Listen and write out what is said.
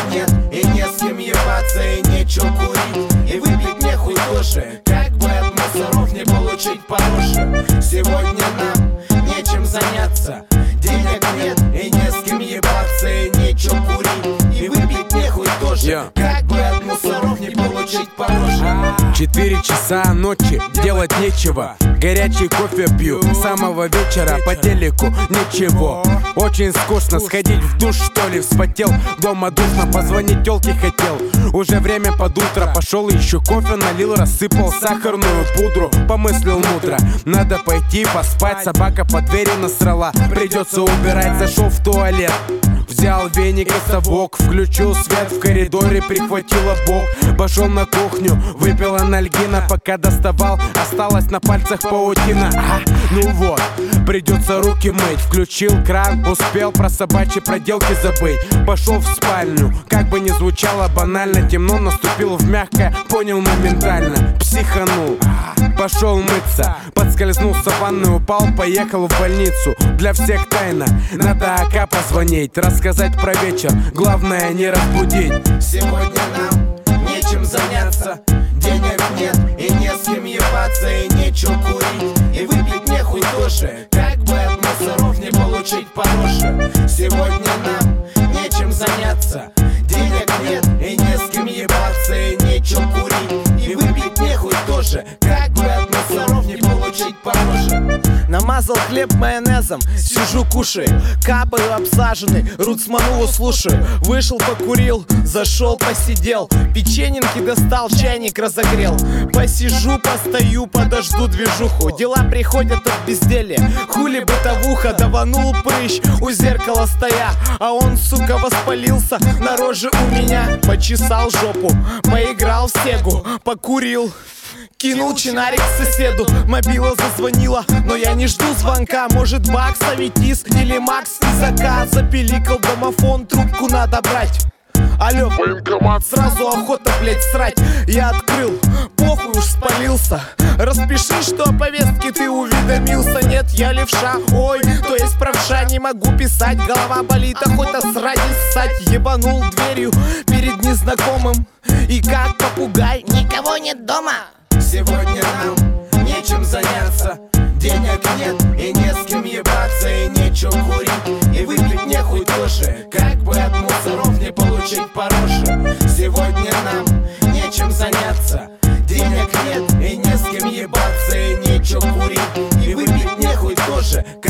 нет, и не с кем ебаться, и нечего курить, и выпить нехуй тоже. Как бы от мусоров не получить по роже. Сегодня нам нечем заняться, денег нет, и не с кем ебаться, и нечего курить, и выпить нехуй тоже. Как бы от мусоров не получить по роже. 4 часа ночи, делать нечего. Горячий кофе пью с самого вечера, по телеку ничего. Очень скучно, сходить в душ что ли, вспотел. Дома душно, позвонить тёлке хотел. Уже время под утро, пошел еще кофе налил, рассыпал сахарную пудру. Помыслил мудро, надо пойти поспать. Собака под дверью насрала, придется убирать. Зашел в туалет, взял веник и совок, включил свет в коридоре, прихватила бок. Пошел на кухню, выпил анальгина, пока доставал, осталась на пальцах паутина. Ну вот, придется руки мыть. Включил кран, успел про собачьи проделки забыть. Пошел в спальню, как бы ни звучало банально. Темно, наступил в мягкое, понял моментально. Психанул, пошел мыться, подскользнулся в ванную, упал, поехал в больницу. Для всех тайна, надо АК позвонить, рассказать про вечер, главное не разбудить. Сегодня нам нечем заняться, денег нет, и не с кем ебаться, и нечего курить, и выпить нехуй тоже. Как бы от мусоров не получить по роже. Сегодня нам нечем заняться, денег нет, и не с кем ебаться, и нечего курить, и выпить нехуй тоже. Как бы от мусоров не получить по роже. Намазал хлеб майонезом, сижу кушаю, капаю обсаженный, Руцманову слушаю. Вышел покурил, зашел посидел, печененки достал, чайник разогрел. Посижу, постою, подожду движуху, дела приходят от безделья, хули бытовуха. Даванул прыщ у зеркала стоя, а он, сука, воспалился на роже у меня. Почесал жопу, поиграл в сегу, покурил, кинул чинарик соседу. Мобила зазвонила, но я не жду звонка. Может, Бакс, Аветис или Макс из АК. Запиликал домофон, трубку надо брать. Алло, военкомат, сразу охота, блять, срать. Я открыл, похуй уж спалился. Распиши, что о повестке ты уведомился. Нет, я левша, ой, то есть правша. Не могу писать, голова болит, охота срать и ссать. Ебанул дверью перед незнакомым, и как попугай, никого нет дома. Сегодня нам нечем заняться, денег нет, и не с кем ебаться, и нечего курить, и выпить нехуй тоже. Как бы от мусоров не получить по роже. Сегодня нам нечем заняться, денег нет, и не с кем ебаться, и нечего курить, и выпить нехуй тоже.